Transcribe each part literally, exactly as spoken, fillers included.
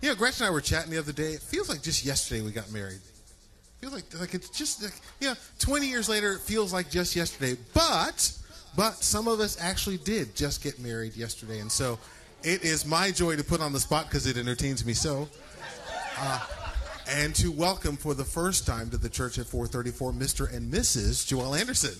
You know, Gretchen and I were chatting the other day. It feels like just yesterday we got married. It feels like like it's just, like, you know, twenty years later, it feels like just yesterday. But, but some of us actually did just get married yesterday. And so it is my joy to put on the spot because it entertains me so. Uh, and to welcome for the first time to the church at four thirty-four, Mister and Missus Joel Anderson.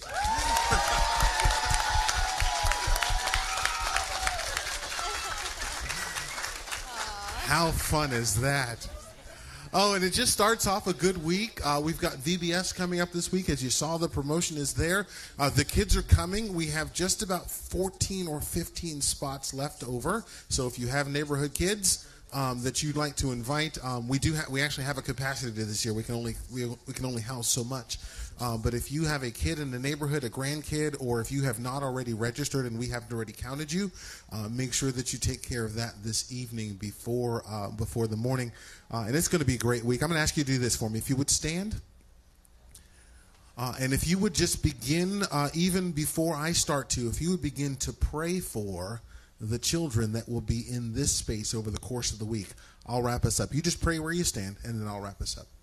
How fun is that? Oh, and it just starts off a good week. Uh, we've got V B S coming up this week. As you saw, the promotion is there. Uh, the kids are coming. We have just about fourteen or fifteen spots left over. So if you have neighborhood kids um, that you'd like to invite, um, we do. Ha- we actually have a capacity this year. We can only we, we can only house so much. Uh, but if you have a kid in the neighborhood, a grandkid, or if you have not already registered and we haven't already counted you, uh, make sure that you take care of that this evening before uh, before the morning. Uh, and it's going to be a great week. I'm going to ask you to do this for me. If you would stand. Uh, and if you would just begin, uh, even before I start to, if you would begin to pray for the children that will be in this space over the course of the week. I'll wrap us up. You just pray where you stand, and then I'll wrap us up.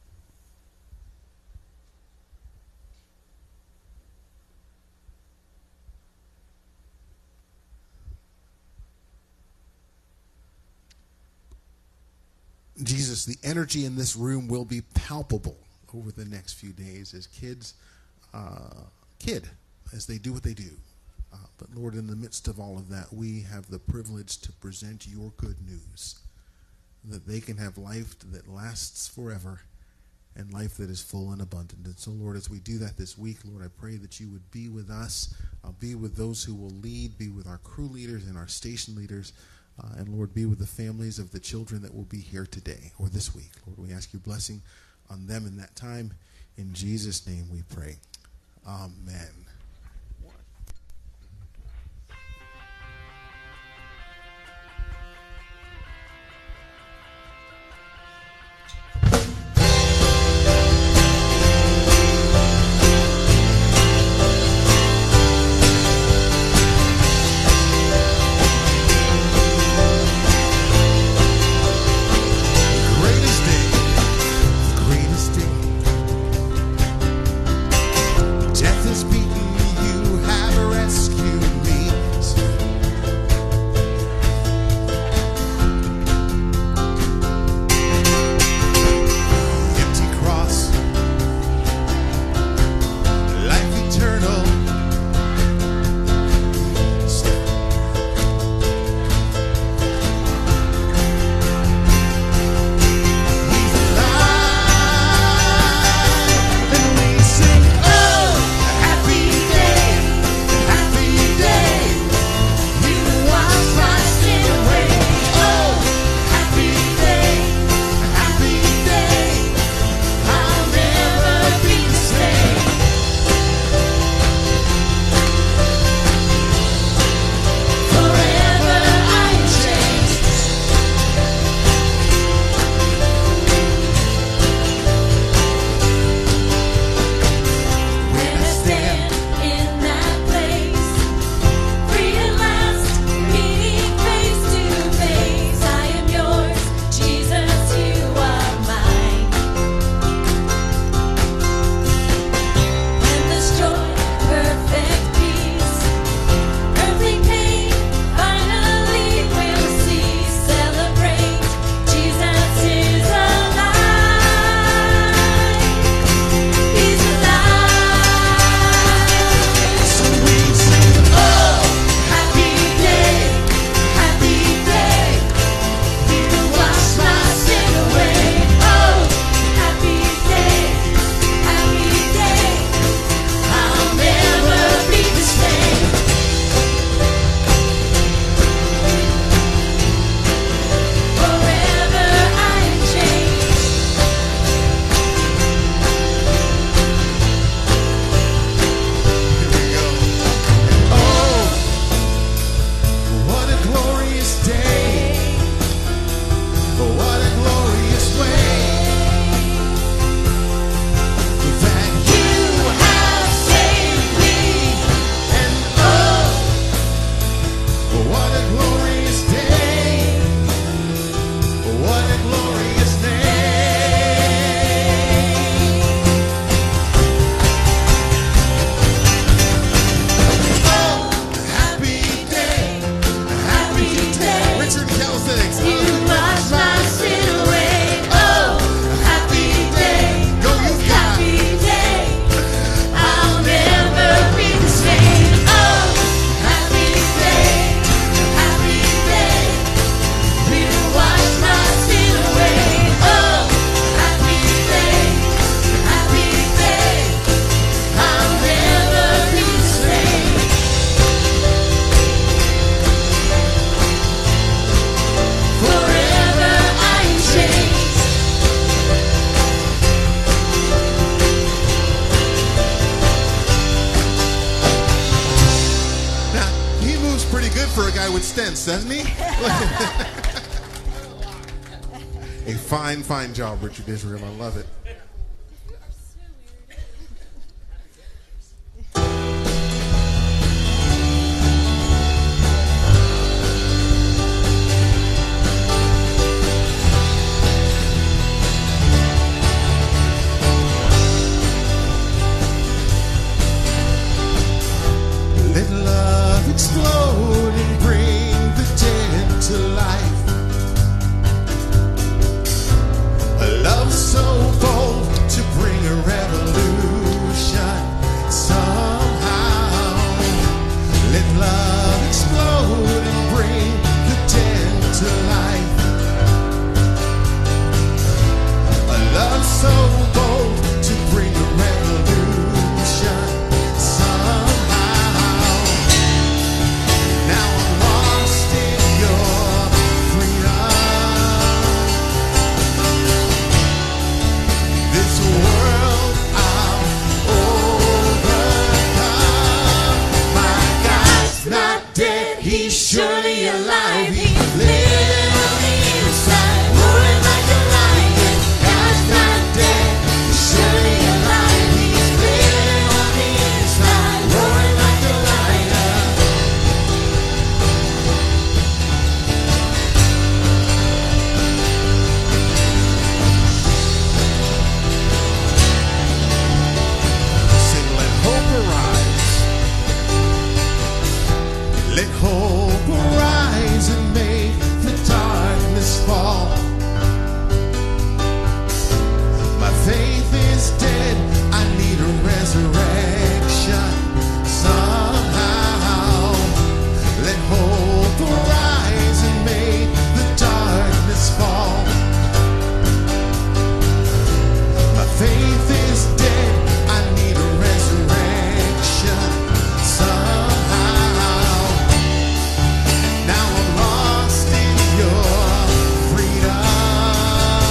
Jesus, the energy in this room will be palpable over the next few days as kids uh, kid, as they do what they do. Uh, but Lord, in the midst of all of that, we have the privilege to present your good news, that they can have life that lasts forever and life that is full and abundant. And so, Lord, as we do that this week, Lord, I pray that you would be with us, uh, be with those who will lead, be with our crew leaders and our station leaders. Uh, and, Lord, be with the families of the children that will be here today or this week. Lord, we ask your blessing on them in that time. In Jesus' name we pray. Amen. Death is beaten a fine, fine job, Richard Israel. I love it. Let love explode and bring the dead to life. A love so bold to bring a revolution somehow. Let love explode and bring the dead to life. A love so bold to bring a revolution somehow. Now I'm lost in your freedom. This world I'll overcome. My God's not dead, he's surely alive. He's living on the inside, roaring like a lion. God's not dead, he's surely alive. He's living on the inside, roaring like a lion. Sing, let hope arise. Let hope arise and make the darkness fall. My faith is dead, I need a resurrection somehow. Let hope arise and make the darkness fall. My faith is dead, I need a resurrection somehow. Now I'm lost in your freedom.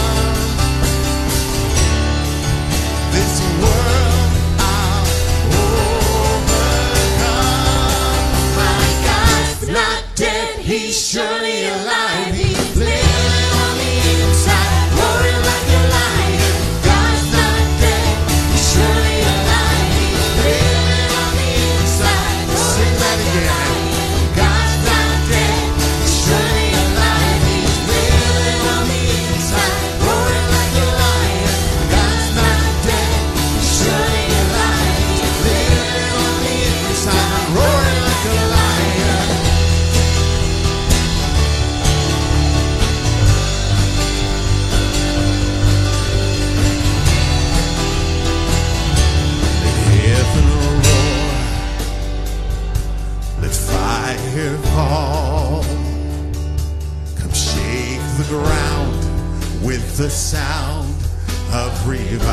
This world I'll overcome. My God's not dead, he's surely alive. He's living on the inside, roaring like a lion. God's not dead, he's surely alive. He's living on the inside, roaring like a lion. God's not dead, he's surely alive. He's living on the inside, roaring like a lion. God's not dead, he's surely alive. He's living on the inside, roaring like a lion. Let heaven roar, let fire fall. Come shake the ground with the sound of revival.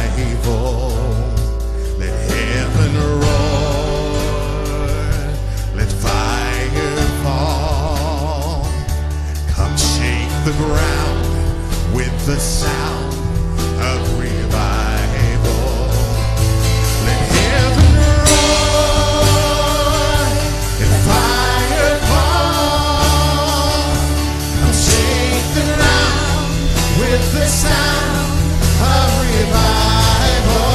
Let heaven roar, let fire fall. Come shake the ground with the sound of revival. Let heaven roar and fire fall. Come shake the ground with the sound of revival.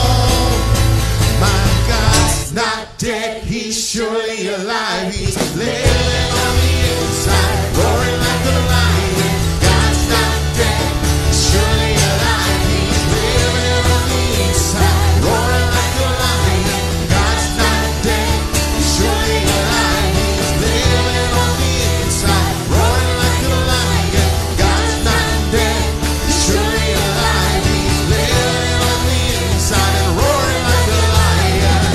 My God's not dead, he's surely alive. He's living on the inside, roaring like a lion. God's not dead, he's surely alive. He's living on the inside, roaring like a lion. God's not dead, he's surely alive. He's living on the inside, roaring like a lion. God's not dead, he's surely alive. He's living on the inside and roaring like a lion.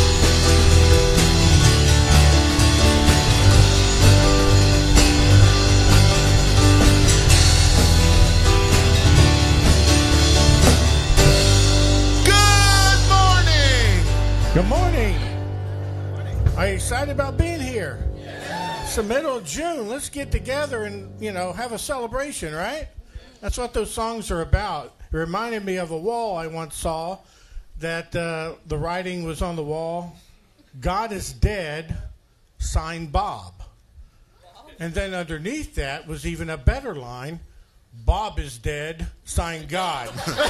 Good morning. Good morning. Are you excited about being here? It's the middle of June. Let's get together and, you know, have a celebration, right? That's what those songs are about. It reminded me of a wall I once saw that uh, the writing was on the wall, God is dead, signed Bob. And then underneath that was even a better line, Bob is dead, sign God.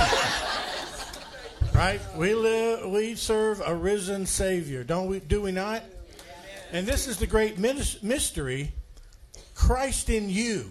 Right? We live, we serve a risen Savior, don't we? Do we not? And this is the great mystery: Christ in you.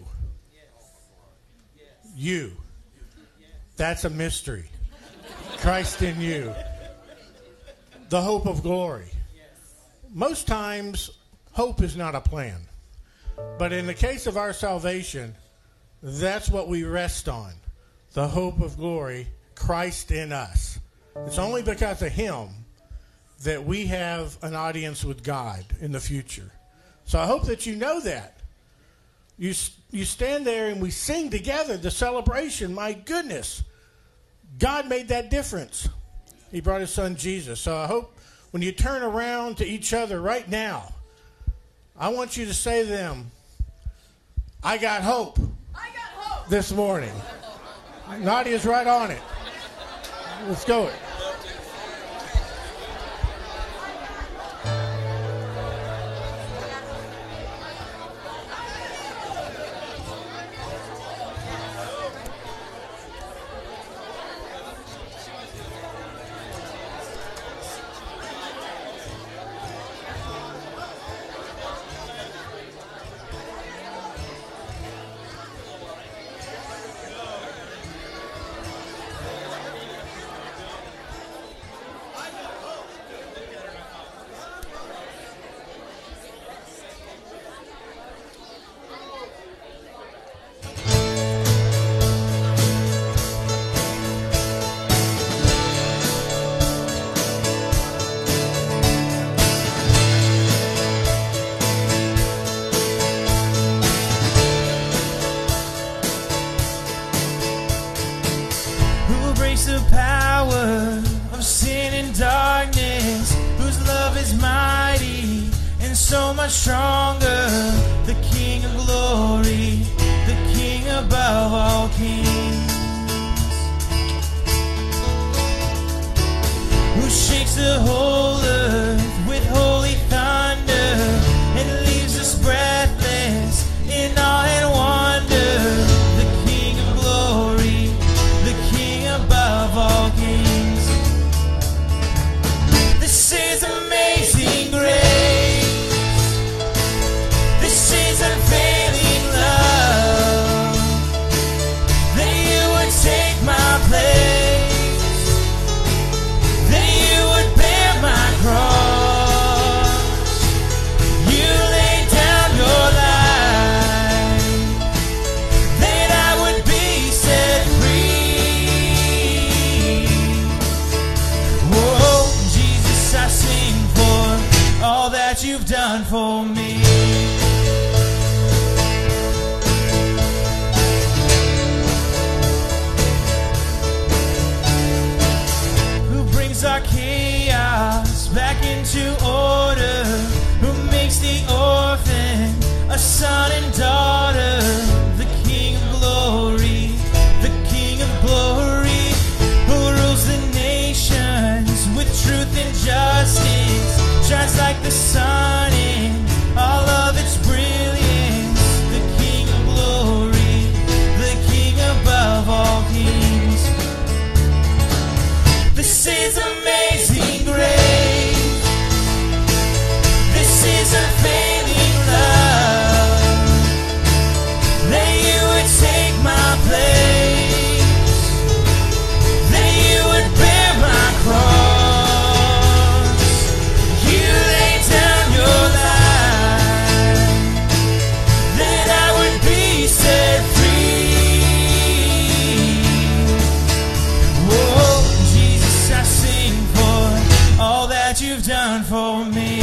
You. That's a mystery. Christ in you. The hope of glory. Most times, hope is not a plan. But in the case of our salvation, that's what we rest on. The hope of glory, Christ in us. It's only because of him that we have an audience with God in the future. So I hope that you know that. You, you stand there and we sing together the celebration. My goodness, God made that difference. He brought his son Jesus. So I hope when you turn around to each other right now, I want you to say to them, I got hope, I got hope this morning. Nadia's right on it. Let's go. Stronger, the King of glory, the King above all kings, who shakes the whole earth with holy thunder and leaves us breathless in awe and wonder. The King of glory, the King above all kings. This is amazing grace. Unfailing love, that you would take my place, that you would bear my cross, you laid down your life, that I would be set free. Whoa, Jesus, I sing for all that you've done for me. Our chaos back into order, who makes the orphan a son and daughter, the King of glory, the King of glory, who rules the nations with truth and justice, shines like the sun in all of its brilliance, the King of glory, the King above all kings. This is amazing grace. This is unfailing love, that you would take my place, that you would bear my cross, you laid down your life, that I would be set free. Whoa, I sing for all that you've done for me.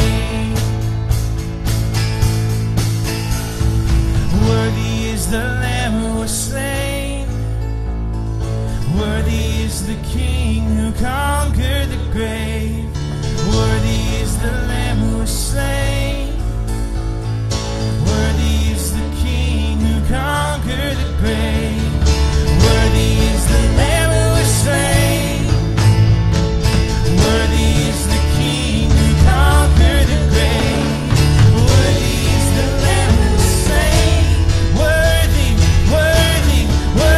Worthy is the Lamb who was slain, worthy is the King who conquered the grave, worthy is the Lamb who was slain, worthy is the King who conquered the grave, worthy is the Lamb who was slain, worthy is the King who conquered the grave, worthy is the Lamb who was slain, worthy, worthy, worthy.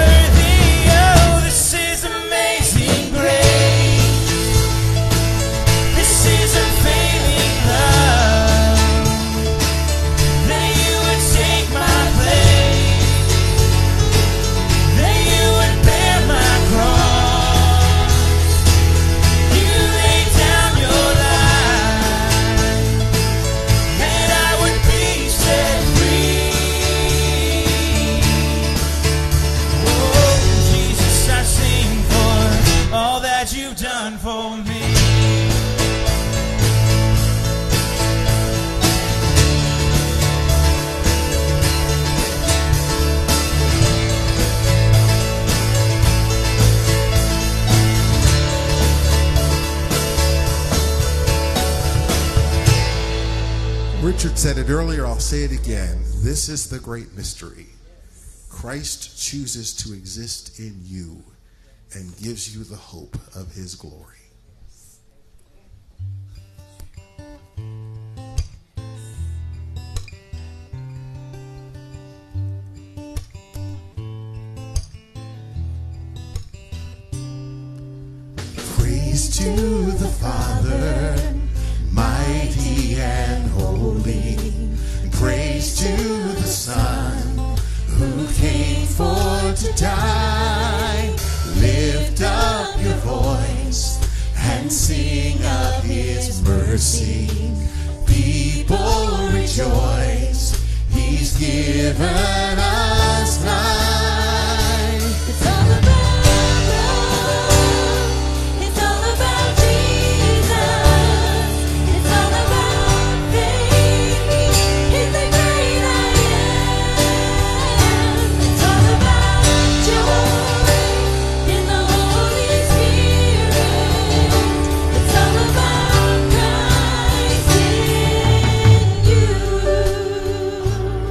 said it earlier, I'll say it again. This is the great mystery. Christ chooses to exist in you and gives you the hope of his glory. Praise to the Father, mighty and holy. Praise to the Son, who came for to die. Lift up your voice and sing of his mercy. People rejoice, he's given us life. It's all about love. It's all about Jesus. It's all about faith in the great I am. It's all about joy in the Holy Spirit. It's all about Christ in you.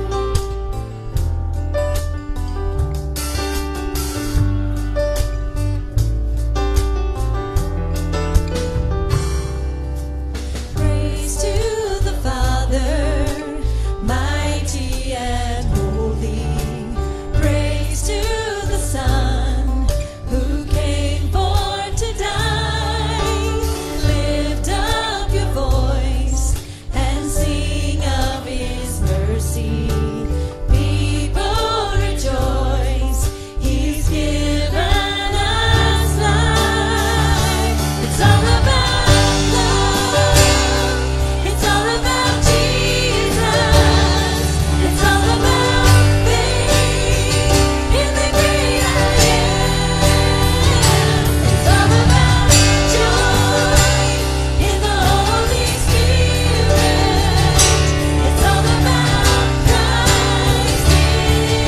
Praise to the Father, mighty and holy. Praise to the Son, who came for to die. Lift up your voice and sing of his mercy. People rejoice, he's given us life. It's all about love. It's all about Jesus. It's all about faith in the great I am. It's all about joy in the Holy Spirit. It's all about Christ in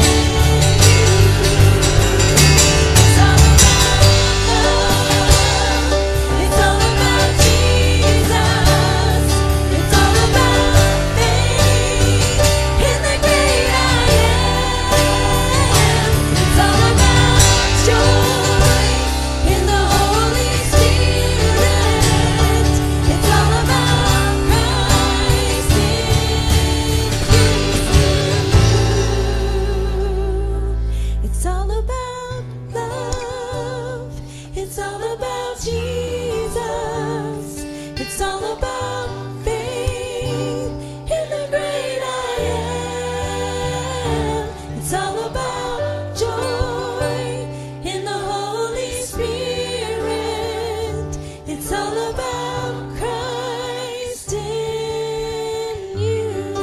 you. It's all about love. It's all about Jesus. It's all about faith in the great I am. It's all about joy in the Holy Spirit. It's all about Christ in you. It's all about love. It's all about Jesus. It's all about faith in the great I am. It's all about joy in the Holy Spirit. It's all about Christ in you.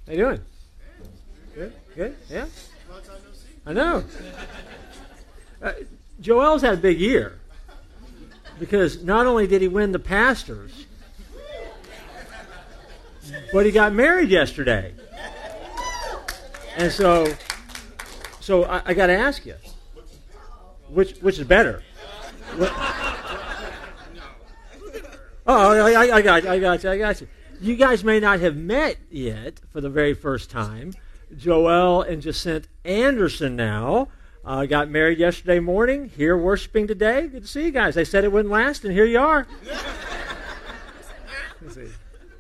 How you doing? Good, good, yeah. I know. Uh, Joel's had a big year because not only did he win the Pastors, but he got married yesterday. And so, so I, I got to ask you, which which is better? What? Oh, I, I, I got you, I got you, I got you. You guys may not have met yet for the very first time. Joel and Jacinth Anderson now uh, got married yesterday morning, here worshiping today. Good to see you guys. They said it wouldn't last, and here you are. Let's see.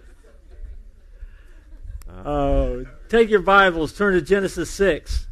Uh, take your Bibles, turn to Genesis six.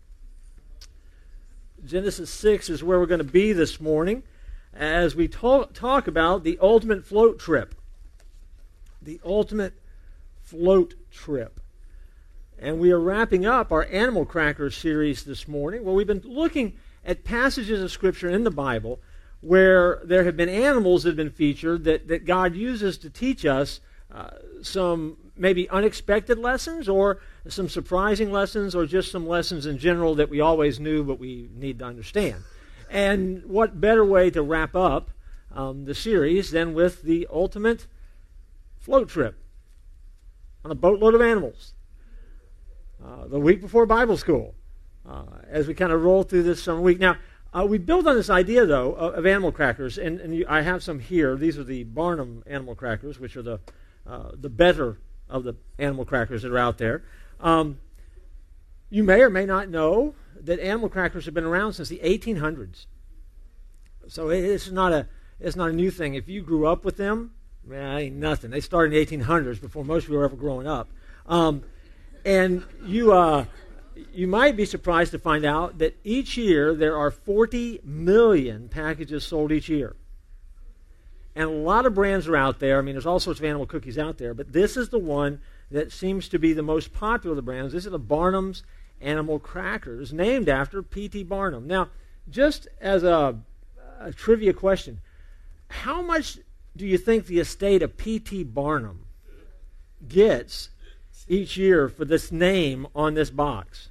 Genesis six is where we're going to be this morning as we talk, talk about the ultimate float trip. The ultimate float trip. And we are wrapping up our Animal Crackers series this morning, where we've been looking at passages of Scripture in the Bible where there have been animals that have been featured that, that God uses to teach us uh, some maybe unexpected lessons or some surprising lessons or just some lessons in general that we always knew but we need to understand. And what better way to wrap up um, the series than with the ultimate float trip on a boatload of animals. Uh, the week before Bible school, uh, as we kind of roll through this summer week. Now, uh, we build on this idea, though, of, of animal crackers, and, and you, I have some here. These are the Barnum animal crackers, which are the uh, the better of the animal crackers that are out there. Um, you may or may not know that animal crackers have been around since the eighteen hundreds. So it, it's not a it's not a new thing. If you grew up with them, man, ain't nothing. They started in the eighteen hundreds before most of you were ever growing up. Um, and you uh, you might be surprised to find out that each year there are forty million packages sold each year. And a lot of brands are out there. I mean, there's all sorts of animal cookies out there, but this is the one that seems to be the most popular of the brands. This is the Barnum's Animal Crackers, named after P T Barnum. Now, just as a, a trivia question, how much do you think the estate of P T Barnum gets each year for this name on this box?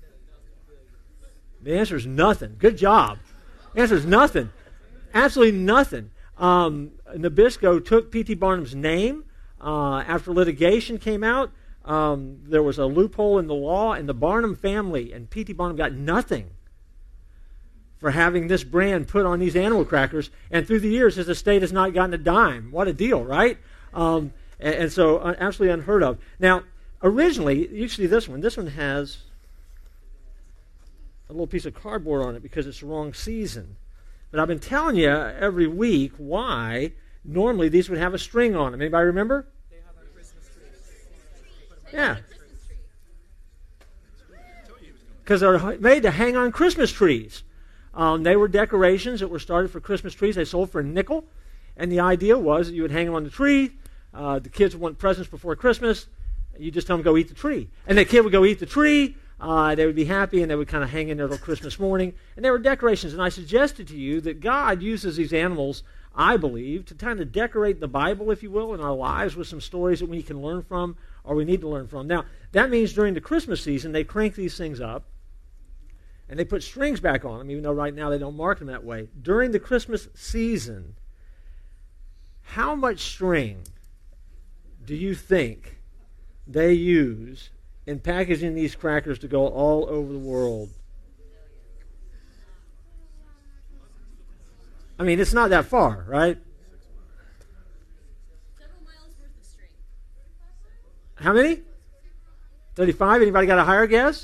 The answer is nothing. Good job. The answer is nothing. Absolutely nothing. Um, Nabisco took P T Barnum's name uh, after litigation came out. Um, there was a loophole in the law, and the Barnum family and P T Barnum got nothing for having this brand put on these animal crackers. And through the years, his estate has not gotten a dime. What a deal, right? Um, and, and so, uh, absolutely unheard of. Now, originally, you see this one. This one has a little piece of cardboard on it because it's the wrong season. But I've been telling you every week why normally these would have a string on them. Anybody remember? They have a Christmas tree. Yeah. Because they're made to hang on Christmas trees. Um, they were decorations that were started for Christmas trees. They sold for a nickel. And the idea was that you would hang them on the tree. Uh, the kids would want presents before Christmas. You just tell them, go eat the tree. And the kid would go eat the tree. Uh, they would be happy, and they would kind of hang in there till Christmas morning. And they were decorations. And I suggested to you that God uses these animals, I believe, to kind of decorate the Bible, if you will, in our lives with some stories that we can learn from or we need to learn from. Now, that means during the Christmas season, they crank these things up, and they put strings back on them, even though right now they don't mark them that way. During the Christmas season, how much string do you think they use in packaging these crackers to go all over the world? I mean, it's not that far, right? Several miles worth of string. How many? thirty-five? Anybody got a higher guess?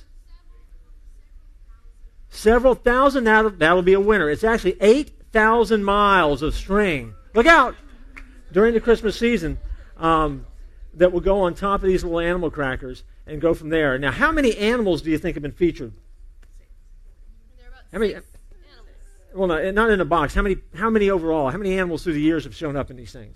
Several thousand. That'll, that'll be a winner. It's actually eight thousand miles of string. Look out! During the Christmas season, um, that will go on top of these little animal crackers and go from there. Now, how many animals do you think have been featured? There are about How many? six animals. Well, no, not in a box. How many? How many overall? How many animals through the years have shown up in these things?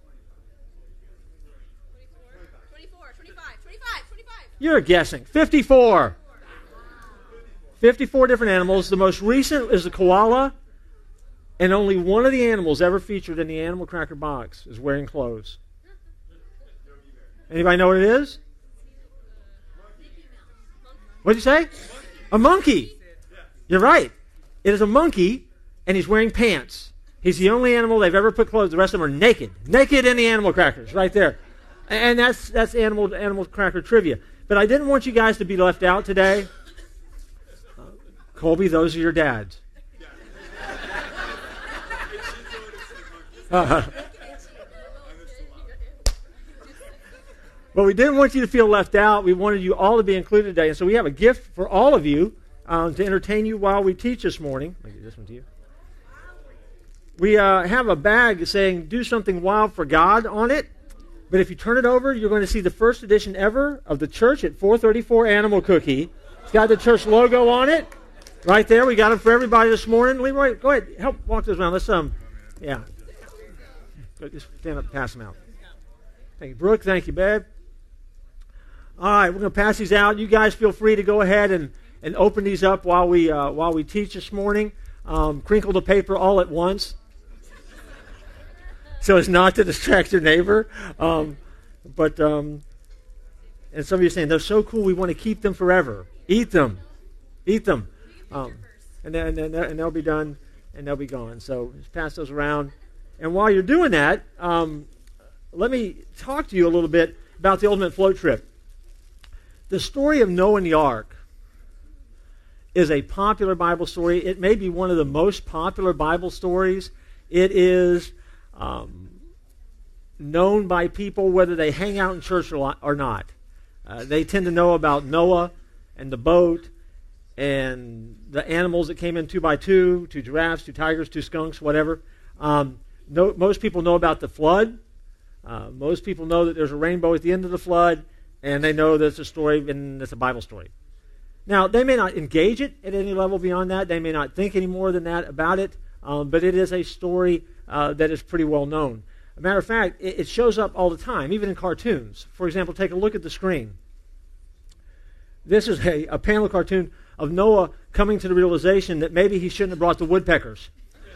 twenty-four, twenty-five, twenty-five, twenty-five. You're guessing. fifty-four. fifty-four different animals. The most recent is the koala, and only one of the animals ever featured in the animal cracker box is wearing clothes. Anybody know what it is? What did you say? A monkey. You're right. It is a monkey, and he's wearing pants. He's the only animal they've ever put clothes. The rest of them are naked. Naked in the animal crackers, right there. And that's that's animal animal cracker trivia. But I didn't want you guys to be left out today. Uh, Colby, those are your dads. Uh, but we didn't want you to feel left out. We wanted you all to be included today. And so we have a gift for all of you um, to entertain you while we teach this morning. I'll give this one to you. We uh, have a bag saying, "Do something wild for God" on it. But if you turn it over, you're going to see the first edition ever of the Church at four thirty-four Animal Cookie. It's got the church logo on it. Right there. We got them for everybody this morning. Leroy, go ahead. Help walk those around. Let's, um, yeah. Just stand up and pass them out. Thank you, Brooke. Thank you, babe. All right, we're going to pass these out. You guys feel free to go ahead and, and open these up while we uh, while we teach this morning. Um, crinkle the paper all at once, so as not to distract your neighbor. Um, but um, and some of you are saying they're so cool, we want to keep them forever. Eat them, eat them, um, and then and, and they'll be done and they'll be gone. So just pass those around. And while you're doing that, um, let me talk to you a little bit about the Ultimate Float Trip. The story of Noah and the Ark is a popular Bible story. It may be one of the most popular Bible stories. It is um, known by people whether they hang out in church or not. Uh, they tend to know about Noah and the boat and the animals that came in two by two, two giraffes, two tigers, two skunks, whatever. Um, No, most people know about the flood. Uh, most people know that there's a rainbow at the end of the flood, and they know that it's a story and it's a Bible story. Now, they may not engage it at any level beyond that. They may not think any more than that about it, um, but it is a story uh, that is pretty well known. As a matter of fact, it, it shows up all the time, even in cartoons. For example, take a look at the screen. This is a, a panel cartoon of Noah coming to the realization that maybe he shouldn't have brought the woodpeckers.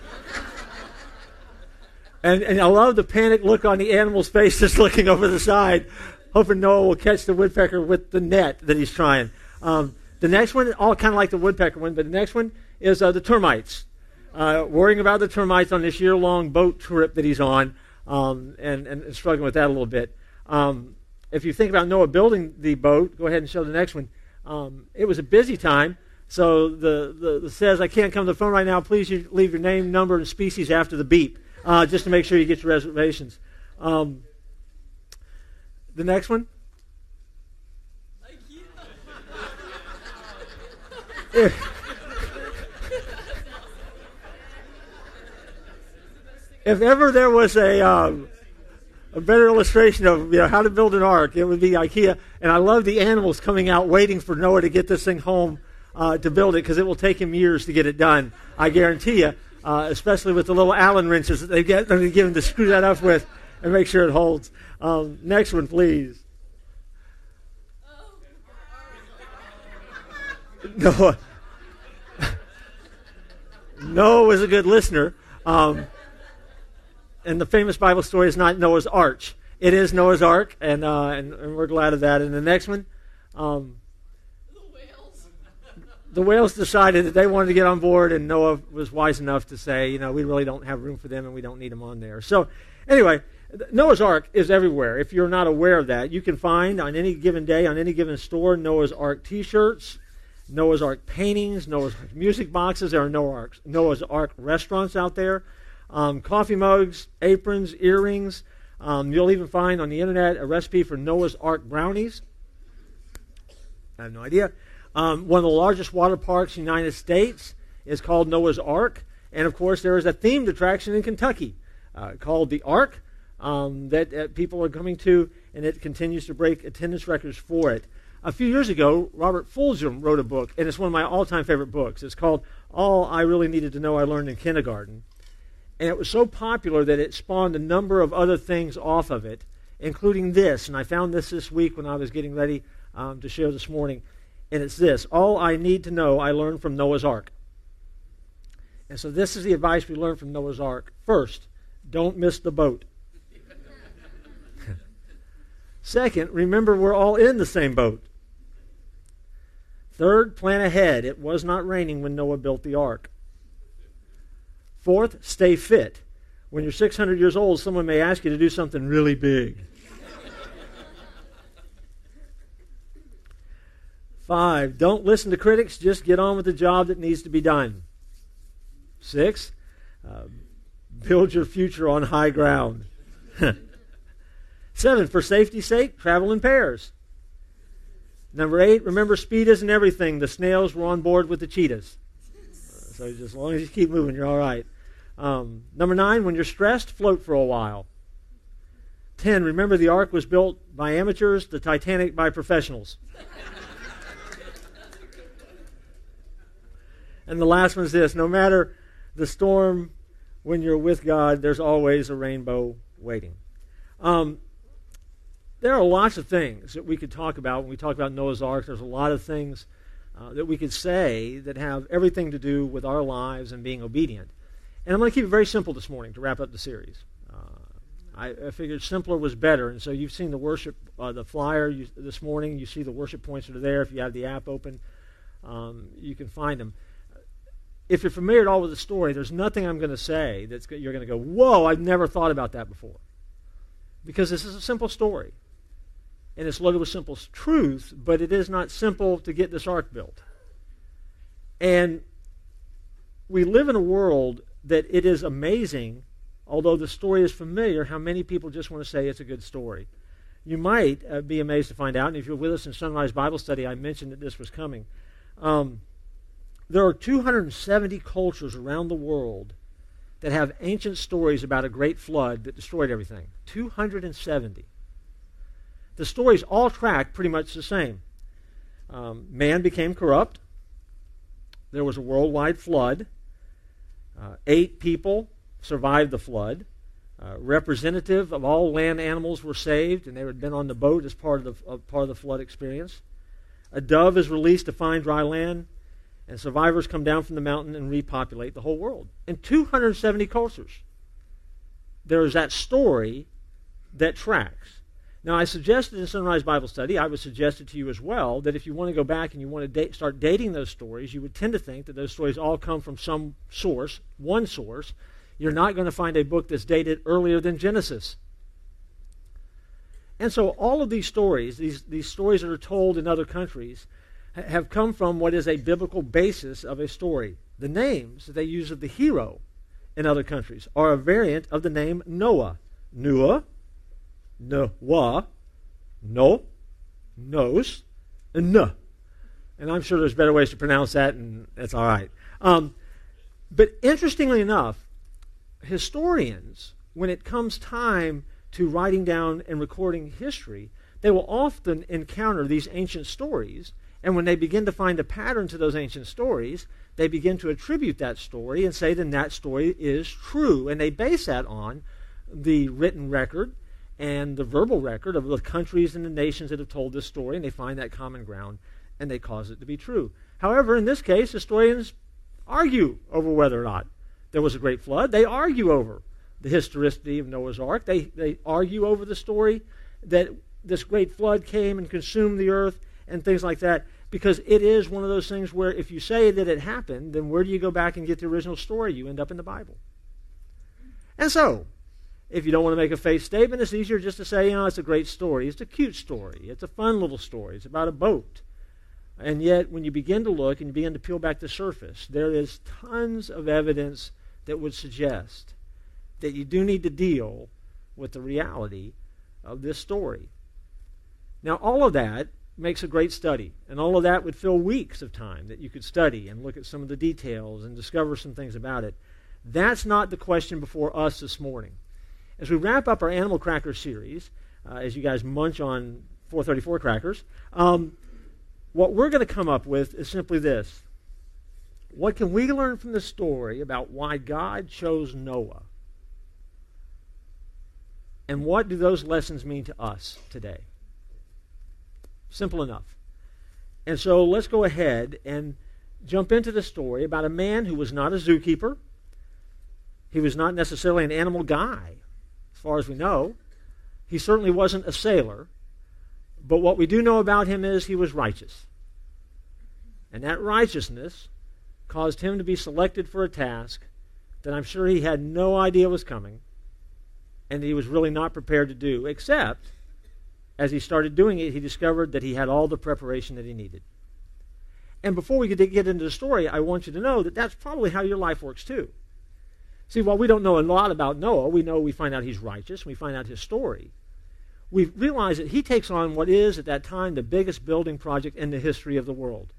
And, and I love the panic look on the animal's face just looking over the side, hoping Noah will catch the woodpecker with the net that he's trying. Um, the next one, all kind of like the woodpecker one, but the next one is uh, the termites. Uh, worrying about the termites on this year-long boat trip that he's on, um, and, and struggling with that a little bit. Um, if you think about Noah building the boat, go ahead and show the next one. Um, it was a busy time, so the, the, the says, "I can't come to the phone right now. Please you leave your name, number, and species after the beep." Uh, just to make sure you get your reservations. Um, the next one. if, if ever there was a um, a better illustration of you know how to build an ark, it would be IKEA. And I love the animals coming out waiting for Noah to get this thing home uh, to build it, because it will take him years to get it done. I guarantee you. Uh, especially with the little Allen wrenches that they get, they give him to screw that up with and make sure it holds. Um, next one, please. Noah. Noah was a good listener. Um, and the famous Bible story is not Noah's Arch. It is Noah's Ark, and, uh, and, and we're glad of that. And the next one, um, the whales decided that they wanted to get on board, and Noah was wise enough to say, you know, we really don't have room for them, and we don't need them on there. So anyway, Noah's Ark is everywhere. If you're not aware of that, you can find on any given day, on any given store, Noah's Ark T-shirts, Noah's Ark paintings, Noah's Ark music boxes. There are Noah's Ark, Noah's Ark restaurants out there, um, coffee mugs, aprons, earrings. Um, you'll even find on the internet a recipe for Noah's Ark brownies. I have no idea. Um, one of the largest water parks in the United States is called Noah's Ark. And, of course, there is a themed attraction in Kentucky uh, called the Ark um, that uh, people are coming to, and it continues to break attendance records for it. A few years ago, Robert Fulghum wrote a book, and it's one of my all-time favorite books. It's called All I Really Needed to Know I Learned in Kindergarten. And it was so popular that it spawned a number of other things off of it, including this. And I found this this week when I was getting ready um, to share this morning. And it's this: all I need to know I learned from Noah's Ark. And so this is the advice we learned from Noah's Ark. First, don't miss the boat. Second, remember we're all in the same boat. Third, plan ahead. It was not raining when Noah built the ark. Fourth, stay fit. When you're six hundred years old, someone may ask you to do something really big. Five, don't listen to critics. Just get on with the job that needs to be done. Six, uh, build your future on high ground. Seven, for safety's sake, travel in pairs. Number eight, remember speed isn't everything. The snails were on board with the cheetahs. So just as long as you keep moving, you're all right. Um, number nine, when you're stressed, float for a while. Ten, remember the ark was built by amateurs, the Titanic by professionals. And the last one is this: no matter the storm, when you're with God, there's always a rainbow waiting. Um, there are lots of things that we could talk about when we talk about Noah's Ark. There's a lot of things uh, that we could say that have everything to do with our lives and being obedient. And I'm going to keep it very simple this morning to wrap up the series. Uh, I, I figured simpler was better, and so you've seen the worship, uh, the flyer you, this morning. You see the worship points that are there. If you have the app open, um, you can find them. If you're familiar at all with the story, there's nothing I'm going to say that's you're going to go, whoa, I've never thought about that before. Because this is a simple story. And it's loaded with simple truth, but it is not simple to get this ark built. And we live in a world that it is amazing, although the story is familiar, how many people just want to say it's a good story. You might uh, be amazed to find out, and if you're with us in Sunrise Bible Study, I mentioned that this was coming. Um, there are two hundred seventy cultures around the world that have ancient stories about a great flood that destroyed everything. two hundred seventy. The stories all track pretty much the same. Um, man became corrupt. There was a worldwide flood. Uh, eight people survived the flood. Uh, representative of all land animals were saved, and they had been on the boat as part of the, uh, part of the flood experience. A dove is released to find dry land, and survivors come down from the mountain and repopulate the whole world. In two hundred seventy cultures, there is that story that tracks. Now, I suggested in Sunrise Bible Study, I would suggest it to you as well, that if you want to go back and you want to date, start dating those stories, you would tend to think that those stories all come from some source, one source. You're not going to find a book that's dated earlier than Genesis. And so all of these stories, these, these stories that are told in other countries, ha- have come from what is a biblical basis of a story. The names that they use of the hero in other countries are a variant of the name Noah. Noah, Noah, no, nos, and N. And I'm sure there's better ways to pronounce that, and that's all right. Um, but interestingly enough, historians, when it comes time to writing down and recording history, they will often encounter these ancient stories, and when they begin to find a pattern to those ancient stories, they begin to attribute that story and say then that story is true, and they base that on the written record and the verbal record of the countries and the nations that have told this story, and they find that common ground, and they cause it to be true. However, in this case, historians argue over whether or not there was a great flood. They argue over the historicity of Noah's Ark. They, they argue over the story that this great flood came and consumed the earth and things like that, because it is one of those things where if you say that it happened, then where do you go back and get the original story? You end up in the Bible. And so, if you don't want to make a faith statement, it's easier just to say, you know, it's a great story. It's a cute story. It's a fun little story. It's about a boat. And yet, when you begin to look and you begin to peel back the surface, there is tons of evidence that would suggest that you do need to deal with the reality of this story. Now, all of that makes a great study, and all of that would fill weeks of time that you could study and look at some of the details and discover some things about it. That's not the question before us this morning. As we wrap up our Animal Cracker series, uh, as you guys munch on four thirty-four crackers, um, what we're going to come up with is simply this. What can we learn from the story about why God chose Noah? And what do those lessons mean to us today? Simple enough. And so let's go ahead and jump into the story about a man who was not a zookeeper. He was not necessarily an animal guy, as far as we know. He certainly wasn't a sailor. But what we do know about him is he was righteous. And that righteousness caused him to be selected for a task that I'm sure he had no idea was coming and that he was really not prepared to do, except as he started doing it, he discovered that he had all the preparation that he needed. And before we get get into the story, I want you to know that that's probably how your life works too. See, while we don't know a lot about Noah, we know we find out he's righteous, we find out his story. We realize that he takes on what is, at that time, the biggest building project in the history of the world.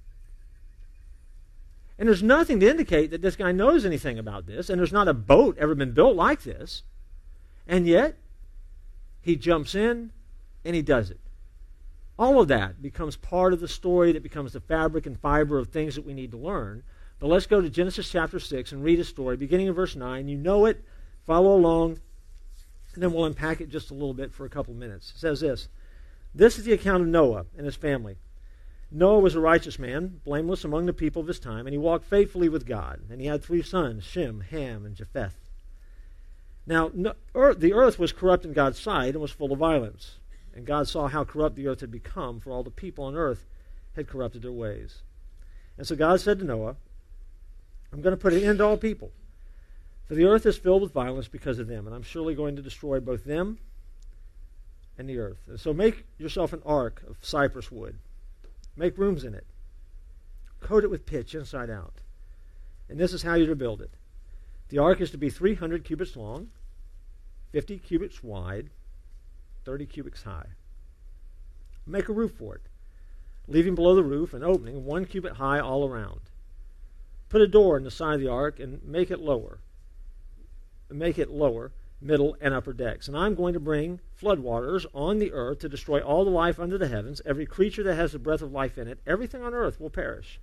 And there's nothing to indicate that this guy knows anything about this, and there's not a boat ever been built like this. And yet, he jumps in, and he does it. All of that becomes part of the story that becomes the fabric and fiber of things that we need to learn. But let's go to Genesis chapter six and read a story, beginning in verse nine. You know it. Follow along. And then we'll unpack it just a little bit for a couple minutes. It says this. This is the account of Noah and his family. Noah was a righteous man, blameless among the people of his time, and he walked faithfully with God. And he had three sons, Shem, Ham, and Japheth. Now, no, earth, the earth was corrupt in God's sight and was full of violence. And God saw how corrupt the earth had become, for all the people on earth had corrupted their ways. And so God said to Noah, I'm going to put an end to all people, for the earth is filled with violence because of them, and I'm surely going to destroy both them and the earth. And so make yourself an ark of cypress wood. Make rooms in it. Coat it with pitch inside out. And this is how you're to build it. The ark is to be three hundred cubits long, fifty cubits wide, thirty cubits high. Make a roof for it, leaving below the roof an opening one cubit high all around. Put a door in the side of the ark and make it lower. Make it lower, middle, and upper decks. And I'm going to bring floodwaters on the earth to destroy all the life under the heavens. Every creature that has the breath of life in it, everything on earth will perish.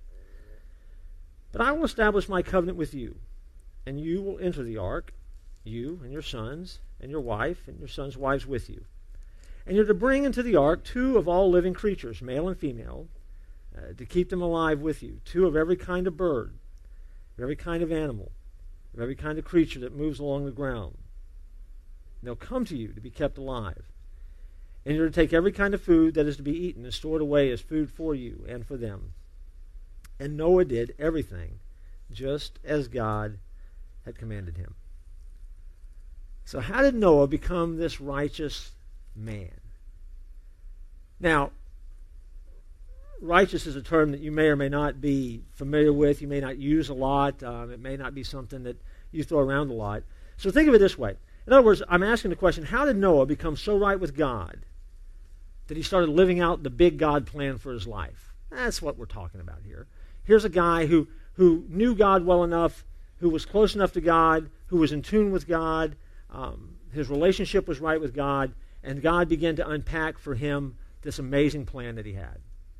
But I will establish my covenant with you, and you will enter the ark, you and your sons, and your wife, and your sons' wives with you. And you're to bring into the ark two of all living creatures, male and female, uh, to keep them alive with you, two of every kind of bird, of every kind of animal, of every kind of creature that moves along the ground. They'll come to you to be kept alive. And you're to take every kind of food that is to be eaten and stored away as food for you and for them. And Noah did everything just as God had commanded him. So how did Noah become this righteous man? Now, righteous is a term that you may or may not be familiar with. You may not use a lot. Um, it may not be something that you throw around a lot. So think of it this way. In other words, I'm asking the question, how did Noah become so right with God that he started living out the big God plan for his life? That's what we're talking about here. Here's a guy who, who knew God well enough, who was close enough to God, who was in tune with God. Um, his relationship was right with God, and God began to unpack for him this amazing plan that he had.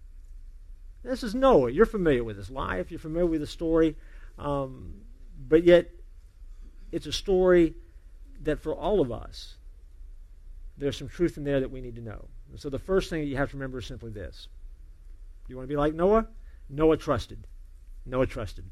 This is Noah. You're familiar with his life. You're familiar with the story. Um, but yet, it's a story that for all of us, there's some truth in there that we need to know. And so the first thing that you have to remember is simply this. You want to be like Noah? Noah trusted. Noah trusted.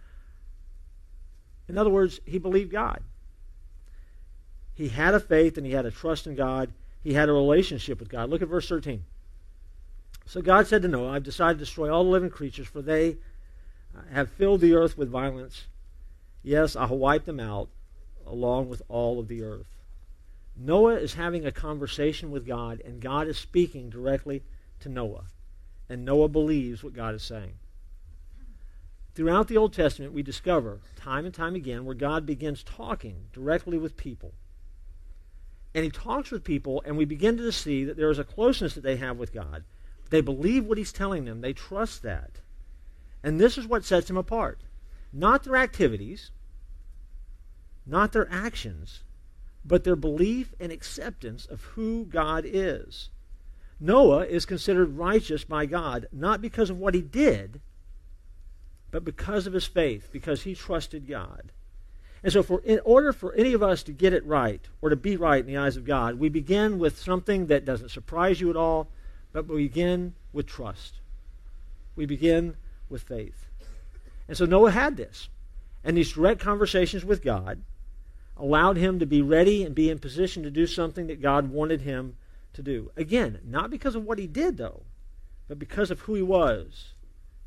In other words, he believed God. He had a faith and he had a trust in God. He had a relationship with God. Look at verse thirteen. So God said to Noah, I've decided to destroy all the living creatures, for they have filled the earth with violence. Yes, I will wipe them out along with all of the earth. Noah is having a conversation with God, and God is speaking directly to Noah. And Noah believes what God is saying. Throughout the Old Testament, we discover time and time again where God begins talking directly with people. And he talks with people, and we begin to see that there is a closeness that they have with God. They believe what he's telling them. They trust that. And this is what sets them apart. Not their activities, not their actions, but their belief and acceptance of who God is. Noah is considered righteous by God, not because of what he did, but because of his faith, because he trusted God. And so for, in order for any of us to get it right, or to be right in the eyes of God, we begin with something that doesn't surprise you at all, but we begin with trust. We begin with faith. And so Noah had this. And these direct conversations with God allowed him to be ready and be in position to do something that God wanted him to do. Again, not because of what he did, though, but because of who he was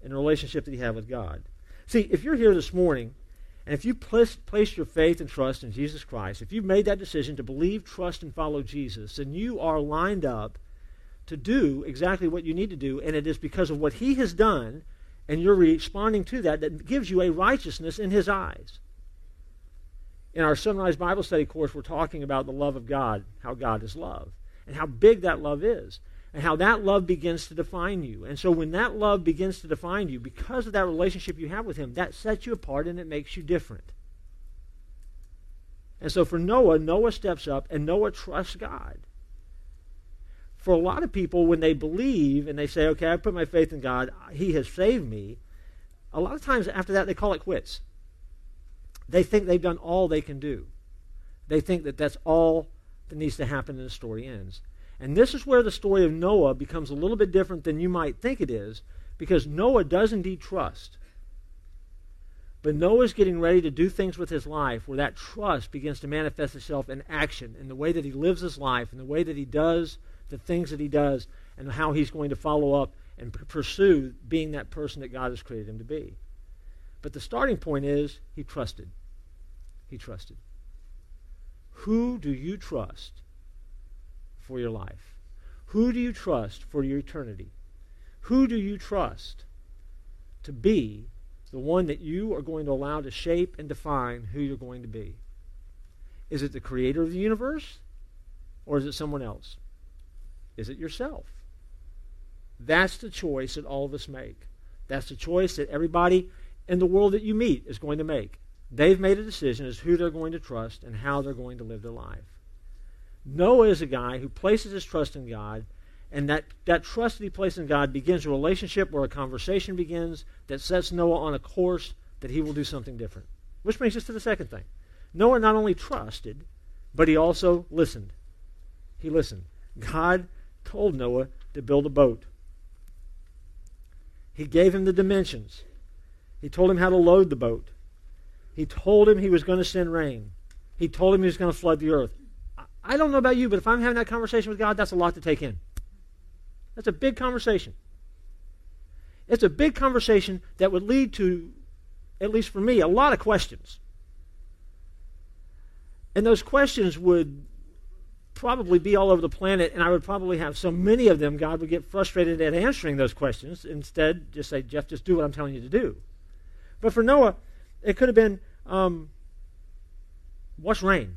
in the relationship that he had with God. See, if you're here this morning, and if you place, place your faith and trust in Jesus Christ, if you've made that decision to believe, trust, and follow Jesus, then you are lined up to do exactly what you need to do, and it is because of what he has done, and you're responding to that, that gives you a righteousness in his eyes. In our Sunrise Bible Study course, we're talking about the love of God, how God is love, and how big that love is, and how that love begins to define you. And so when that love begins to define you, because of that relationship you have with him, that sets you apart and it makes you different. And so for Noah, Noah steps up and Noah trusts God. For a lot of people, when they believe and they say, okay, I put my faith in God, he has saved me, a lot of times after that they call it quits. They think they've done all they can do. They think that that's all that needs to happen and the story ends. And this is where the story of Noah becomes a little bit different than you might think it is, because Noah does indeed trust. But Noah's getting ready to do things with his life where that trust begins to manifest itself in action, in the way that he lives his life, in the way that he does the things that he does, and how he's going to follow up and p- pursue being that person that God has created him to be. But the starting point is he trusted. He trusted. Who do you trust for your life? Who do you trust for your eternity? Who do you trust to be the one that you are going to allow to shape and define who you're going to be? Is it the creator of the universe, or is it someone else? Is it yourself? That's the choice that all of us make. That's the choice that everybody in the world that you meet is going to make. They've made a decision as who they're going to trust and how they're going to live their life. Noah is a guy who places his trust in God, and that, that trust that he places in God begins a relationship where a conversation begins that sets Noah on a course that he will do something different. Which brings us to the second thing. Noah not only trusted, but he also listened. He listened. God told Noah to build a boat. He gave him the dimensions. He told him how to load the boat. He told him he was going to send rain. He told him he was going to flood the earth. I don't know about you, but if I'm having that conversation with God, that's a lot to take in. That's a big conversation. It's a big conversation that would lead to, at least for me, a lot of questions. And those questions would probably be all over the planet, and I would probably have so many of them, God would get frustrated at answering those questions. Instead, just say, Jeff, just do what I'm telling you to do. But for Noah, it could have been, um, what's rain?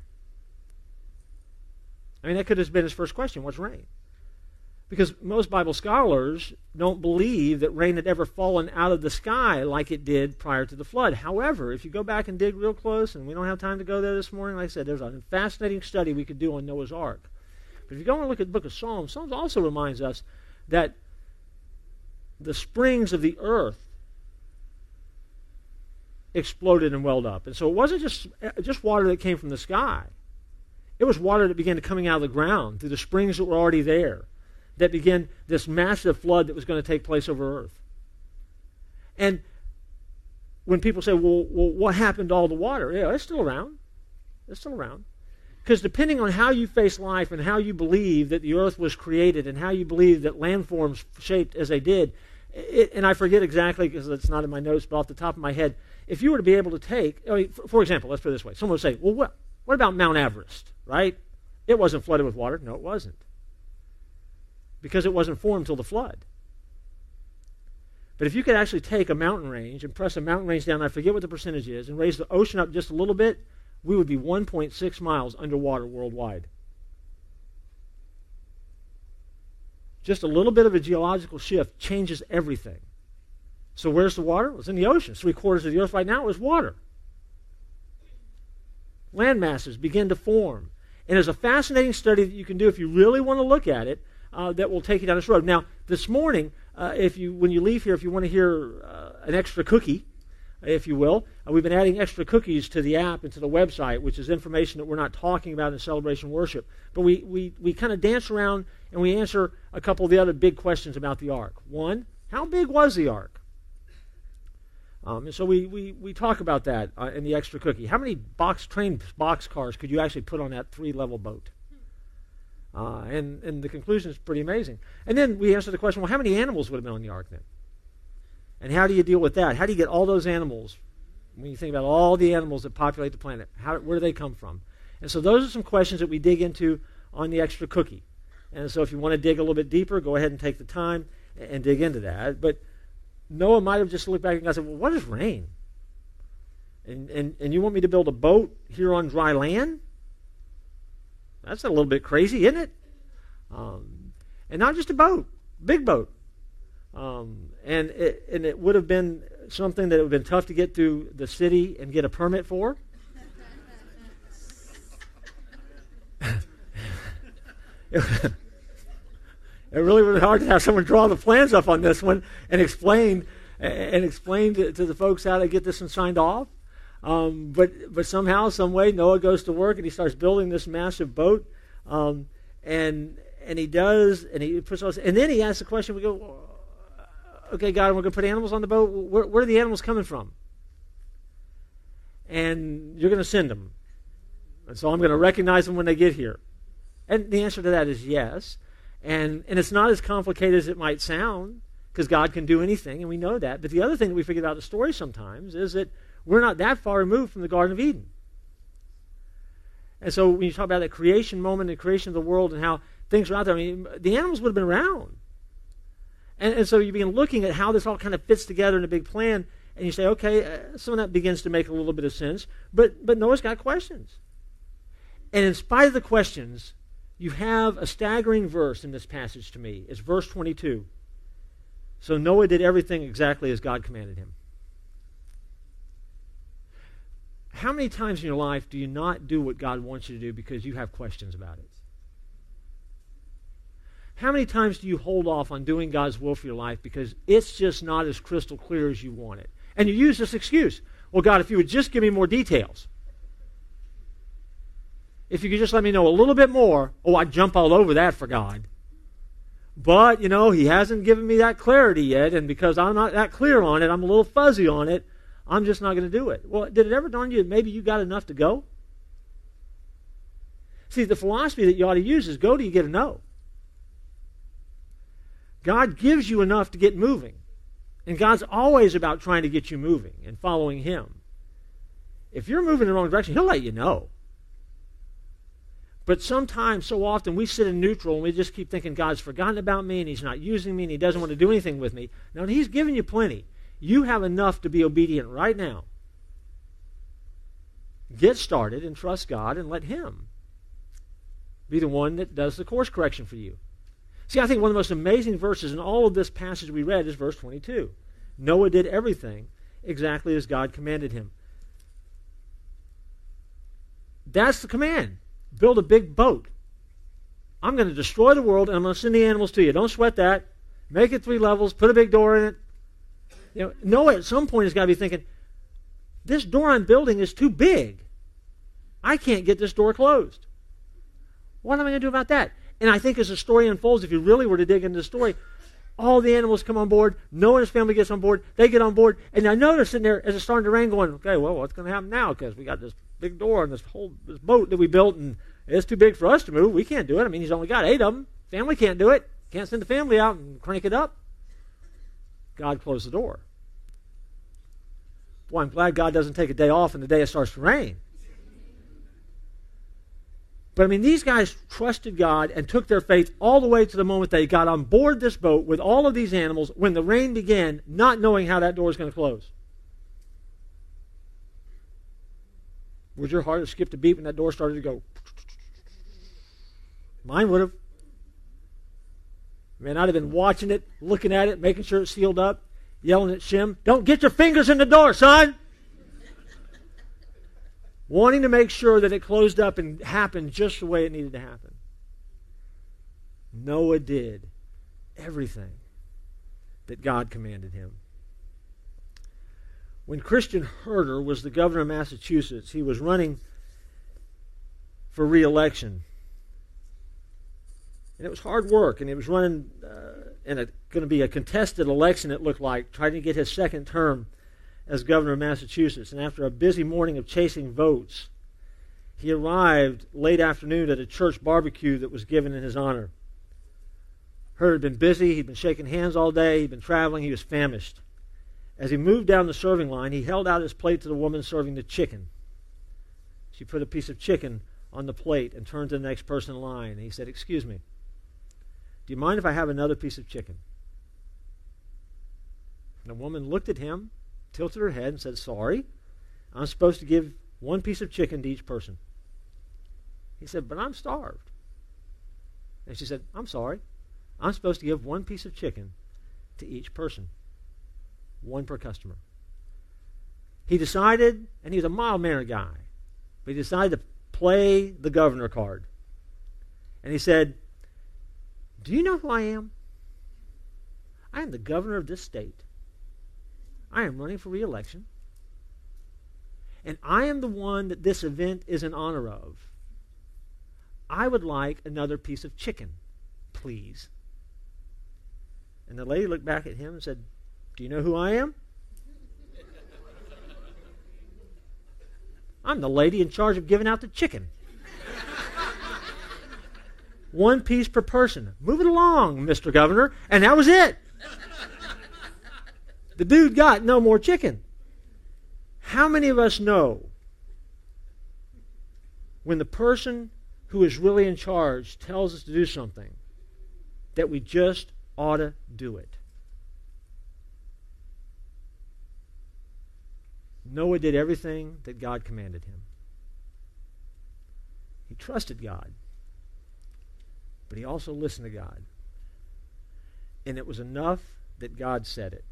I mean, that could have been his first question, what's rain? Because most Bible scholars don't believe that rain had ever fallen out of the sky like it did prior to the flood. However, if you go back and dig real close, and we don't have time to go there this morning, like I said, there's a fascinating study we could do on Noah's Ark. But if you go and look at the book of Psalms, Psalms also reminds us that the springs of the earth exploded and welled up. And so it wasn't just, just water that came from the sky. It was water that began to coming out of the ground through the springs that were already there, that began this massive flood that was going to take place over earth. And when people say, well, well what happened to all the water? Yeah, it's still around. It's still around. Because depending on how you face life and how you believe that the earth was created and how you believe that landforms shaped as they did, it, and I forget exactly because it's not in my notes, but off the top of my head, if you were to be able to take, I mean, for, for example, let's put it this way. Someone would say, well, what, what about Mount Everest, right? It wasn't flooded with water. No, it wasn't. Because it wasn't formed until the flood. But if you could actually take a mountain range and press a mountain range down, I forget what the percentage is, and raise the ocean up just a little bit, we would be one point six miles underwater worldwide. Just a little bit of a geological shift changes everything. So where's the water? Well, it's in the ocean. Three quarters of the earth right now is water. Land masses begin to form. And there's a fascinating study that you can do if you really want to look at it, Uh, that will take you down this road. Now, this morning, uh, if you when you leave here, if you want to hear uh, an extra cookie, if you will, uh, we've been adding extra cookies to the app and to the website, which is information that we're not talking about in Celebration Worship. But we, we, we kind of dance around and we answer a couple of the other big questions about the ark. One, how big was the ark? Um, and so we, we, we talk about that uh, in the extra cookie. How many box train box cars could you actually put on that three-level boat? Uh, and, and the conclusion is pretty amazing. And then we answer the question, well, how many animals would have been on the ark then? And how do you deal with that? How do you get all those animals, when you think about all the animals that populate the planet, how, where do they come from? And so those are some questions that we dig into on the extra cookie. And so if you want to dig a little bit deeper, go ahead and take the time and, and dig into that. But Noah might have just looked back and said, well, what is rain? And, and, and you want me to build a boat here on dry land? That's a little bit crazy, isn't it? Um, and not just a boat, big boat. Um, and, it, and it would have been something that it would have been tough to get through the city and get a permit for. it, it really would have been hard to have someone draw the plans up on this one and explain and explain to, to the folks how to get this one signed off. Um, but but somehow, some way, Noah goes to work and he starts building this massive boat, um, and and he does, and he puts all, and then he asks the question. We go, okay, God, we're going to put animals on the boat. Where, where are the animals coming from? And you're going to send them, and so I'm going to recognize them when they get here. And the answer to that is yes. And and it's not as complicated as it might sound, because God can do anything, and we know that. But the other thing that we figure out in the story sometimes is that we're not that far removed from the Garden of Eden. And so when you talk about that creation moment, the creation of the world, and how things are out there, I mean, the animals would have been around. And, and so you begin looking at how this all kind of fits together in a big plan, and you say, okay, uh, some of that begins to make a little bit of sense. But but Noah's got questions. And in spite of the questions, you have a staggering verse in this passage to me. It's verse twenty-two. So Noah did everything exactly as God commanded him. How many times in your life do you not do what God wants you to do because you have questions about it? How many times do you hold off on doing God's will for your life because it's just not as crystal clear as you want it? And you use this excuse. Well, God, if you would just give me more details. If you could just let me know a little bit more, oh, I'd jump all over that for God. But, you know, he hasn't given me that clarity yet, and because I'm not that clear on it, I'm a little fuzzy on it, I'm just not going to do it. Well, did it ever dawn on you that maybe you got enough to go? See, the philosophy that you ought to use is go till you get a no. God gives you enough to get moving. And God's always about trying to get you moving and following him. If you're moving in the wrong direction, he'll let you know. But sometimes, so often, we sit in neutral and we just keep thinking God's forgotten about me and he's not using me and he doesn't want to do anything with me. Now, he's given you plenty. You have enough to be obedient right now. Get started and trust God and let him be the one that does the course correction for you. See, I think one of the most amazing verses in all of this passage we read is verse twenty-two. Noah did everything exactly as God commanded him. That's the command. Build a big boat. I'm going to destroy the world and I'm going to send the animals to you. Don't sweat that. Make it three levels. Put a big door in it. You know, Noah at some point has got to be thinking, this door I'm building is too big. I can't get this door closed. What am I going to do about that? And I think as the story unfolds, if you really were to dig into the story, all the animals come on board, Noah and his family gets on board, they get on board, and I know they're sitting there as it's starting to rain going, okay, well, what's going to happen now? Because we got this big door and this whole this boat that we built, and it's too big for us to move. We can't do it. I mean, he's only got eight of them. Family can't do it. Can't send the family out and crank it up. God closed the door. Boy, I'm glad God doesn't take a day off and the day it starts to rain. But I mean, these guys trusted God and took their faith all the way to the moment they got on board this boat with all of these animals when the rain began, not knowing how that door is going to close. Would your heart have skipped a beat when that door started to go? Mine would have. Man, I'd have been watching it, looking at it, making sure it's sealed up, yelling at Shem, don't get your fingers in the door, son! Wanting to make sure that it closed up and happened just the way it needed to happen. Noah did everything that God commanded him. When Christian Herter was the governor of Massachusetts, he was running for re-election. And it was hard work, and he was running uh, in a going to be a contested election, it looked like, trying to get his second term as governor of Massachusetts. And after a busy morning of chasing votes, he arrived late afternoon at a church barbecue that was given in his honor. Herter had been busy. He'd been shaking hands all day. He'd been traveling. He was famished. As he moved down the serving line, he held out his plate to the woman serving the chicken. She put a piece of chicken on the plate and turned to the next person in line. And he said, "Excuse me, do you mind if I have another piece of chicken?" And the woman looked at him, tilted her head, and said, "Sorry, I'm supposed to give one piece of chicken to each person." He said, "But I'm starved." And she said, "I'm sorry, I'm supposed to give one piece of chicken to each person. One per customer." He decided, and he was a mild-mannered guy, but he decided to play the governor card. And he said, "Do you know who I am? I am the governor of this state. I am running for re-election. And I am the one that this event is in honor of. I would like another piece of chicken, please." And the lady looked back at him and said, "Do you know who I am? I'm the lady in charge of giving out the chicken. One piece per person. Move it along, Mister Governor." And that was it. The dude got no more chicken. How many of us know when the person who is really in charge tells us to do something that we just ought to do it? Noah did everything that God commanded him. He trusted God, but he also listened to God. And it was enough that God said it.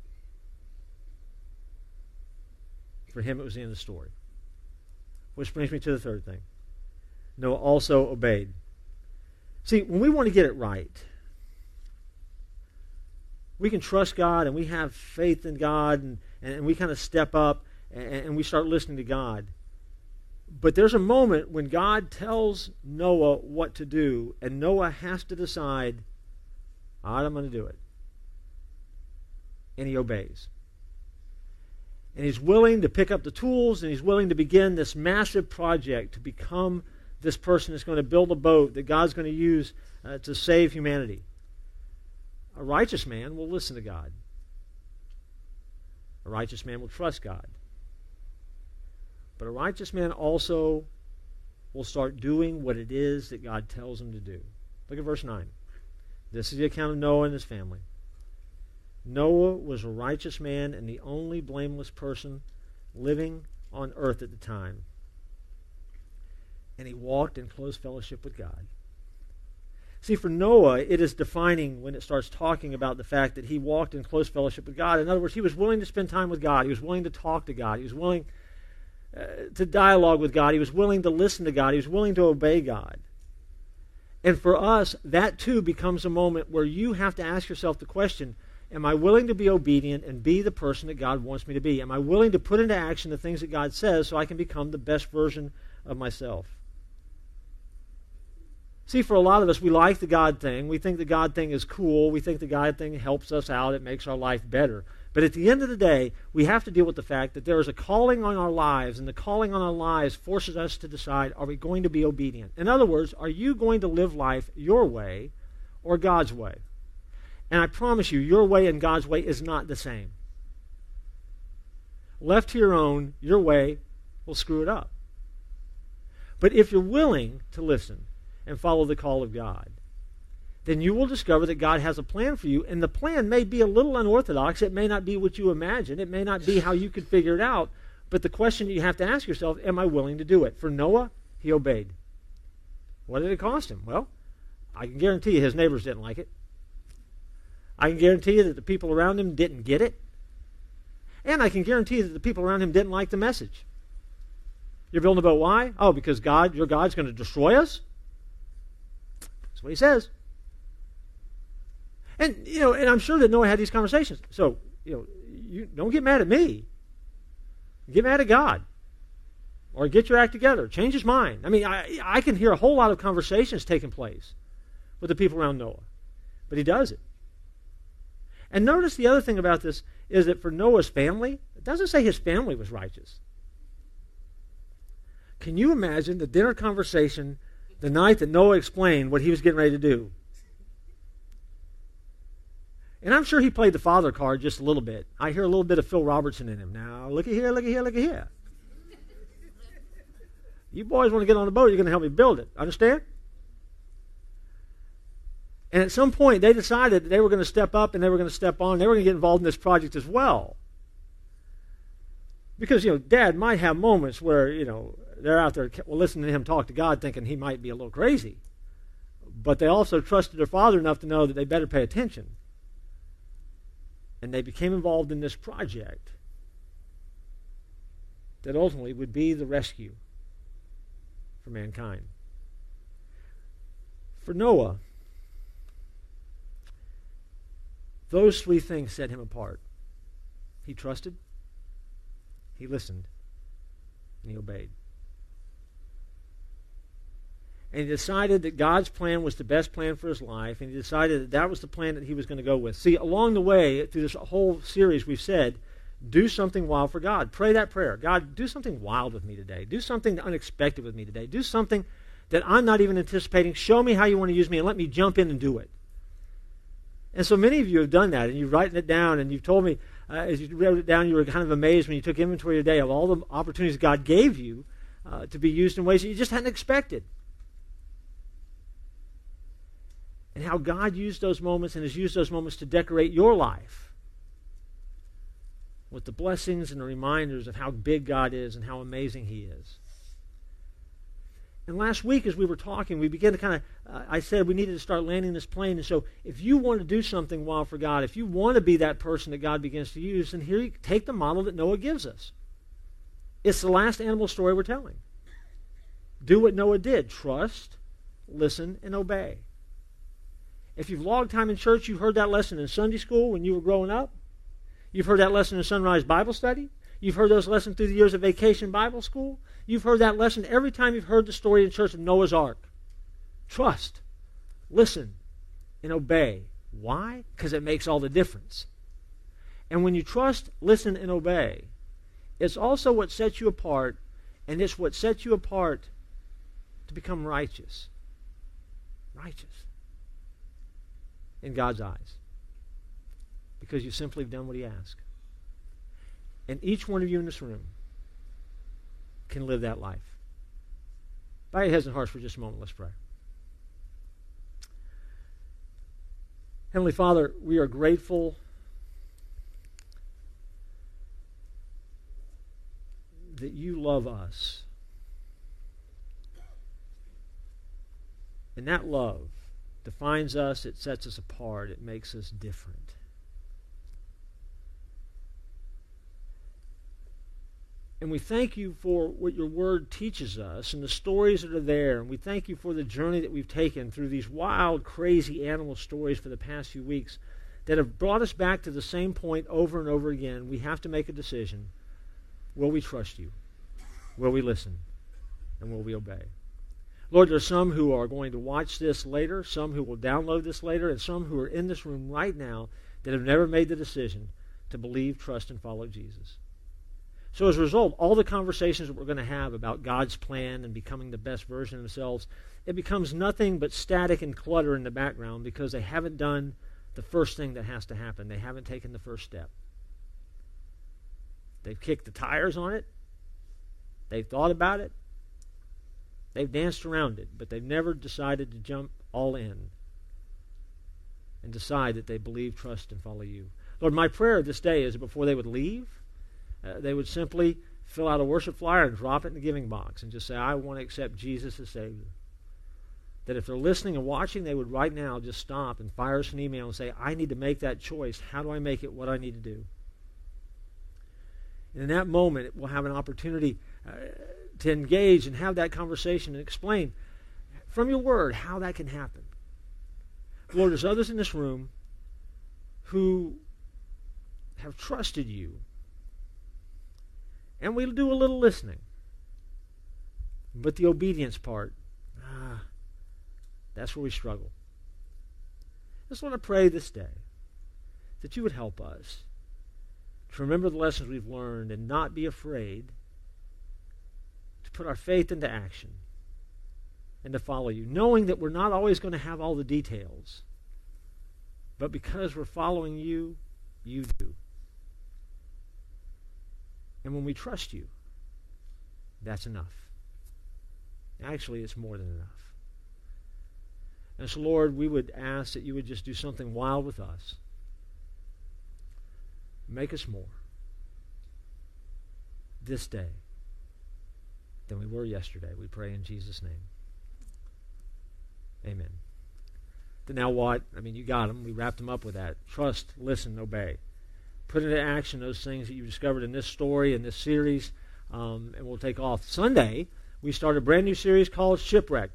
For him, it was the end of the story. Which brings me to the third thing. Noah also obeyed. See, when we want to get it right, we can trust God and we have faith in God and, and we kind of step up and, and we start listening to God. But there's a moment when God tells Noah what to do and Noah has to decide, all right, I'm going to do it. And he obeys. And he's willing to pick up the tools and he's willing to begin this massive project to become this person that's going to build a boat that God's going to use uh, to save humanity. A righteous man will listen to God. A righteous man will trust God. But a righteous man also will start doing what it is that God tells him to do. Look at verse nine. This is the account of Noah and his family. Noah was a righteous man and the only blameless person living on earth at the time. And he walked in close fellowship with God. See, for Noah, it is defining when it starts talking about the fact that he walked in close fellowship with God. In other words, he was willing to spend time with God. He was willing to talk to God. He was willing uh, to dialogue with God. He was willing to listen to God. He was willing to obey God. And for us, that too becomes a moment where you have to ask yourself the question, am I willing to be obedient and be the person that God wants me to be? Am I willing to put into action the things that God says so I can become the best version of myself? See, for a lot of us, we like the God thing. We think the God thing is cool. We think the God thing helps us out. It makes our life better. But at the end of the day, we have to deal with the fact that there is a calling on our lives, and the calling on our lives forces us to decide, are we going to be obedient? In other words, are you going to live life your way or God's way? And I promise you, your way and God's way is not the same. Left to your own, your way will screw it up. But if you're willing to listen and follow the call of God, then you will discover that God has a plan for you, and the plan may be a little unorthodox. It may not be what you imagine. It may not be how you could figure it out. But the question you have to ask yourself, am I willing to do it? For Noah, he obeyed. What did it cost him? Well, I can guarantee you his neighbors didn't like it. I can guarantee you that the people around him didn't get it. And I can guarantee you that the people around him didn't like the message. You're building a boat, why? Oh, because God, your God's going to destroy us? That's what he says. And, you know, and I'm sure that Noah had these conversations. So, you know, you don't get mad at me. Get mad at God. Or get your act together. Change his mind. I mean, I, I can hear a whole lot of conversations taking place with the people around Noah. But he does it. And notice the other thing about this is that for Noah's family, it doesn't say his family was righteous. Can you imagine the dinner conversation the night that Noah explained what he was getting ready to do? And I'm sure he played the father card just a little bit. I hear a little bit of Phil Robertson in him. Now, looky here, looky here, looky here. You boys want to get on the boat, you're going to help me build it. Understand? And at some point, they decided that they were going to step up and they were going to step on. They were going to get involved in this project as well. Because, you know, Dad might have moments where, you know, they're out there well, listening to him talk to God thinking he might be a little crazy. But they also trusted their father enough to know that they better pay attention. And they became involved in this project that ultimately would be the rescue for mankind. For Noah, those three things set him apart. He trusted, he listened, and he obeyed. And he decided that God's plan was the best plan for his life, and he decided that that was the plan that he was going to go with. See, along the way, through this whole series, we've said, do something wild for God. Pray that prayer. God, do something wild with me today. Do something unexpected with me today. Do something that I'm not even anticipating. Show me how you want to use me, and let me jump in and do it. And so many of you have done that, and you've written it down, and you've told me, uh, as you wrote it down, you were kind of amazed when you took inventory today of all the opportunities God gave you uh, to be used in ways that you just hadn't expected. And how God used those moments and has used those moments to decorate your life with the blessings and the reminders of how big God is and how amazing He is. And last week as we were talking, we began to kind of, uh, I said we needed to start landing this plane. And so if you want to do something wild for God, if you want to be that person that God begins to use, then here you take the model that Noah gives us. It's the last animal story we're telling. Do what Noah did. Trust, listen, and obey. If you've logged time in church, you've heard that lesson in Sunday school when you were growing up. You've heard that lesson in Sunrise Bible Study. You've heard those lessons through the years of Vacation Bible School. You've heard that lesson every time you've heard the story in church of Noah's Ark. Trust, listen, and obey. Why? Because it makes all the difference. And when you trust, listen, and obey, it's also what sets you apart, and it's what sets you apart to become righteous. Righteous. In God's eyes. Because you simply have done what He asked. And each one of you in this room can live that life. Bow your heads and hearts for just a moment. Let's pray. Heavenly Father, we are grateful that you love us. And that love defines us, it sets us apart, it makes us different. And we thank you for what your word teaches us and the stories that are there. And we thank you for the journey that we've taken through these wild, crazy animal stories for the past few weeks that have brought us back to the same point over and over again. We have to make a decision. Will we trust you? Will we listen? And will we obey? Lord, there are some who are going to watch this later, some who will download this later, and some who are in this room right now that have never made the decision to believe, trust, and follow Jesus. So as a result, all the conversations that we're going to have about God's plan and becoming the best version of themselves, it becomes nothing but static and clutter in the background because they haven't done the first thing that has to happen. They haven't taken the first step. They've kicked the tires on it. They've thought about it. They've danced around it, but they've never decided to jump all in and decide that they believe, trust, and follow you. Lord, my prayer this day is that before they would leave, uh, they would simply fill out a worship flyer and drop it in the giving box and just say, I want to accept Jesus as Savior. That if they're listening and watching, they would right now just stop and fire us an email and say, I need to make that choice. How do I make it? What do I need to do? And in that moment, we'll have an opportunity uh, to engage and have that conversation and explain from your word how that can happen. Lord, there's others in this room who have trusted you, and we'll do a little listening. But the obedience part, ah, that's where we struggle. I just want to pray this day that you would help us to remember the lessons we've learned and not be afraid to put our faith into action and to follow you, knowing that we're not always going to have all the details, But because we're following you, you do. And when we trust you, that's enough. Actually, it's more than enough. And so, Lord, we would ask that you would just do something wild with us. Make us more this day than we were yesterday. We pray in Jesus' name. Amen. But now what? I mean, you got them. We wrapped them up with that. Trust, listen, obey. Put into action those things that you discovered in this story, in this series, um, and we'll take off. Sunday, we start a brand new series called Shipwrecked.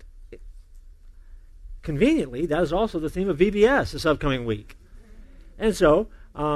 Conveniently, that is also the theme of V B S this upcoming week. And so,